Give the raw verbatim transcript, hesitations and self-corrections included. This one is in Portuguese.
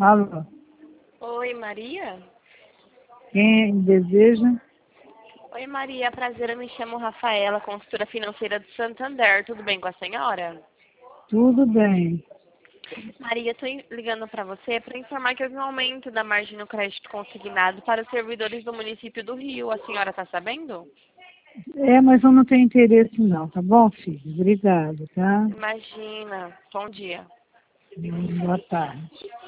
Alô, Oi, Maria? quem deseja? Oi, Maria. Prazer, eu me chamo Rafaela, consultora financeira do Santander. Tudo bem com a senhora? Tudo bem. Maria, estou ligando para você para informar que houve um aumento da margem no crédito consignado para os servidores do município do Rio. A senhora está sabendo? É, mas eu não tenho interesse não, tá bom, filho? Obrigado, tá? Imagina. Bom dia. Hum, Boa tarde.